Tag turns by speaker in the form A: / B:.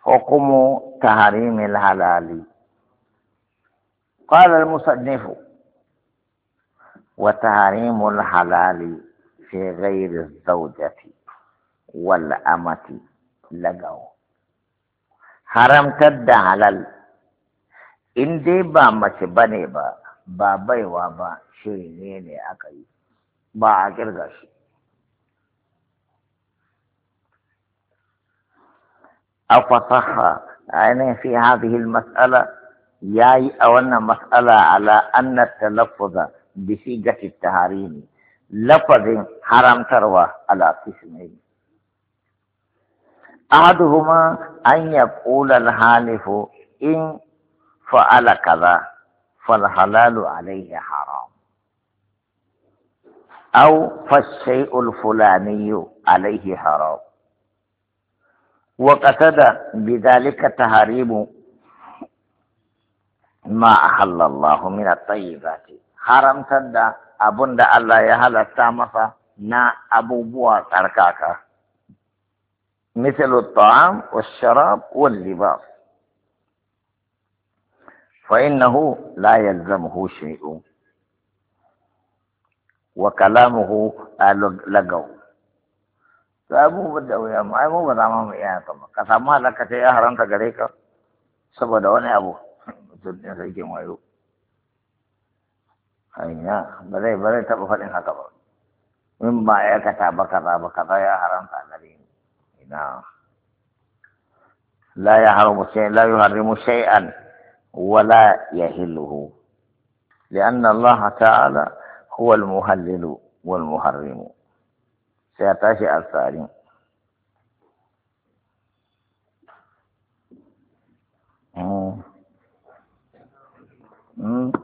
A: حكم تحريم الحلال. قال المصنف: وتحريم الحلال في غير الزوجة والأمة لغو. haramtar da halal in dai ba mace bane ba baiwa ba shirme ne aka yi, ba a kirga shi. أفصح أنا في هذه المسألة ياي أو أن مسألة على أن التلفظ بصيغة التحريم لفظ حرام تروى على قسمين: أحدهما أن يقول الحالف إن فعل كذا فالحلال عليه حرام، أو فالشيء الفلاني عليه حرام، وقصد بذلك تحريم ما أحل الله من الطيبات. حرام تدى أبن الله يهل التامفة نا أبو بوا تركاكا، مثل الطعام والشراب واللباس، فإنه لا يلزمه شيء وكلامه لغو. Sabu da wuya mu ai mu ba za mu iya haka ba. Ka samu halaka ta ya haramta gare ka saboda wani abu mutum ne sai ke wayo. Hanya ba zai taɓa faɗin haka ba. In ba ya kata ba kaza ya haramta gare ni. Ina la yuharrimu shay'an wala yahilluhu. لأن الله تعالى هو المحلل والمحرم. سيتاشي الثاني.